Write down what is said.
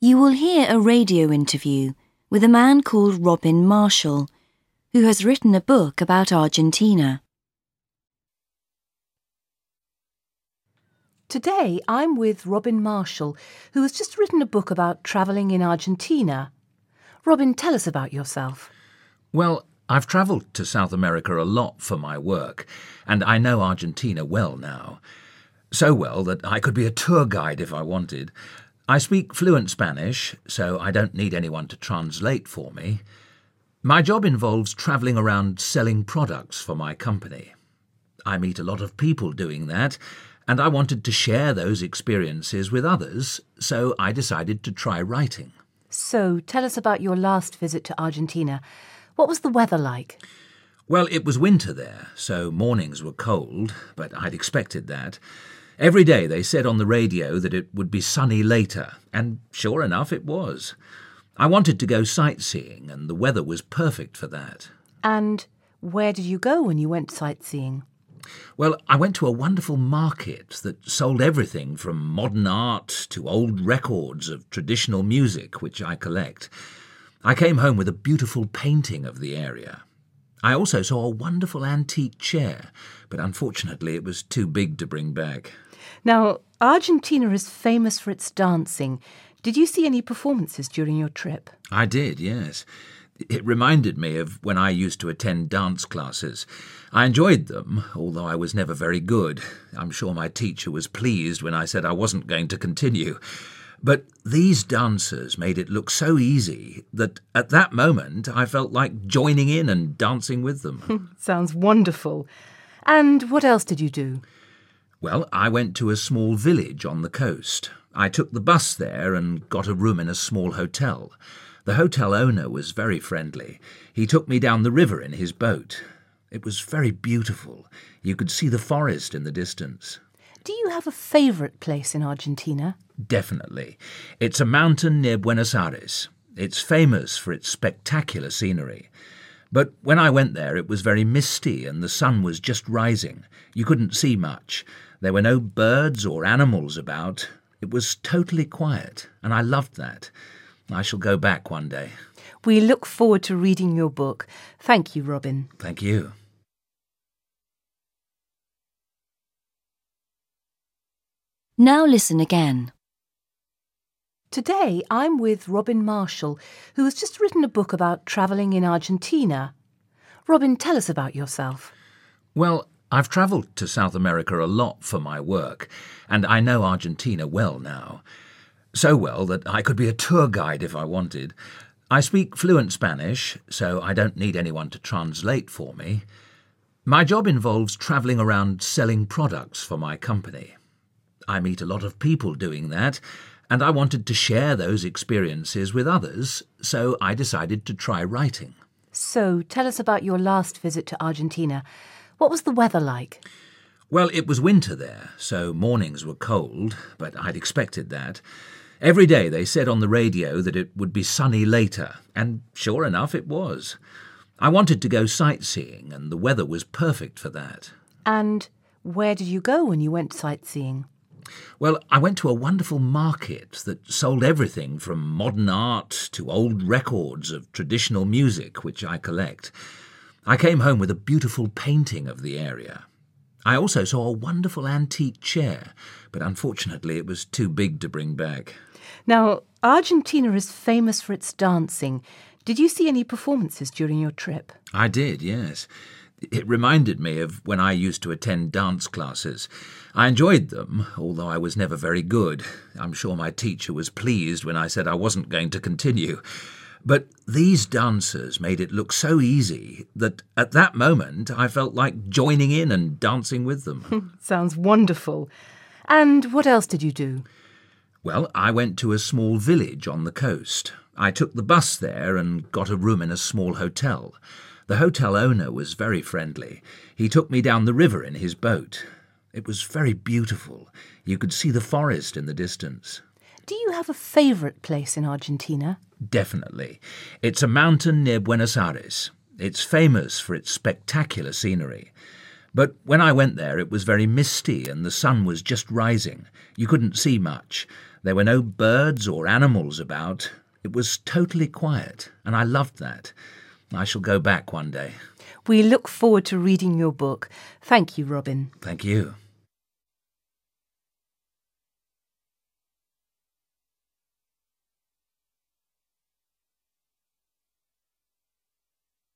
You will hear a radio interview with a man called Robin Marshall, who has written a book about Argentina. Today I'm with Robin Marshall, who has just written a book about travelling in Argentina. Robin, tell us about yourself. Well, I've travelled to South America a lot for my work, and I know Argentina well now. So well that I could be a tour guide if I wanted. I speak fluent Spanish, so I don't need anyone to translate for me. My job involves travelling around selling products for my company. I meet a lot of people doing that, and I wanted to share those experiences with others, so I decided to try writing. So, tell us about your last visit to Argentina. What was the weather like? Well, it was winter there, so mornings were cold, but I'd expected that. Every day they said on the radio that it would be sunny later, and sure enough it was. I wanted to go sightseeing, and the weather was perfect for that. And where did you go when you went sightseeing? Well, I went to a wonderful market that sold everything from modern art to old records of traditional music, which I collect. I came home with a beautiful painting of the area. I also saw a wonderful antique chair, but unfortunately it was too big to bring back. Now, Argentina is famous for its dancing. Did you see any performances during your trip? I did, yes. It reminded me of when I used to attend dance classes. I enjoyed them, although I was never very good. I'm sure my teacher was pleased when I said I wasn't going to continue. But these dancers made it look so easy that at that moment I felt like joining in and dancing with them. Sounds wonderful. And what else did you do? Well, I went to a small village on the coast. I took the bus there and got a room in a small hotel. The hotel owner was very friendly. He took me down the river in his boat. It was very beautiful. You could see the forest in the distance. Do you have a favourite place in Argentina? Definitely. It's a mountain near Buenos Aires. It's famous for its spectacular scenery. But when I went there, it was very misty and the sun was just rising. You couldn't see much. There were no birds or animals about. It was totally quiet, and I loved that. I shall go back one day. We look forward to reading your book. Thank you, Robin. Thank you. Now listen again. Today I'm with Robin Marshall, who has just written a book about travelling in Argentina. Robin, tell us about yourself. Well, I've travelled to South America a lot for my work, and I know Argentina well now. So well that I could be a tour guide if I wanted. I speak fluent Spanish, so I don't need anyone to translate for me. My job involves travelling around selling products for my company. I meet a lot of people doing that, and I wanted to share those experiences with others, so I decided to try writing. So, tell us about your last visit to Argentina. What was the weather like? Well, it was winter there, so mornings were cold, but I'd expected that. Every day they said on the radio that it would be sunny later, and sure enough it was. I wanted to go sightseeing, and the weather was perfect for that. And where did you go when you went sightseeing? Well, I went to a wonderful market that sold everything from modern art to old records of traditional music, which I collect. I came home with a beautiful painting of the area. I also saw a wonderful antique chair, but unfortunately it was too big to bring back. Now, Argentina is famous for its dancing. Did you see any performances during your trip? I did, yes. It reminded me of when I used to attend dance classes. I enjoyed them, although I was never very good. I'm sure my teacher was pleased when I said I wasn't going to continue. But these dancers made it look so easy that at that moment I felt like joining in and dancing with them. Sounds wonderful. And what else did you do? Well, I went to a small village on the coast. I took the bus there and got a room in a small hotel. The hotel owner was very friendly. He took me down the river in his boat. It was very beautiful. You could see the forest in the distance. Do you have a favourite place in Argentina? Definitely. It's a mountain near Buenos Aires. It's famous for its spectacular scenery. But when I went there, it was very misty and the sun was just rising. You couldn't see much. There were no birds or animals about. It was totally quiet, and I loved that. I shall go back one day. We look forward to reading your book. Thank you, Robin. Thank you.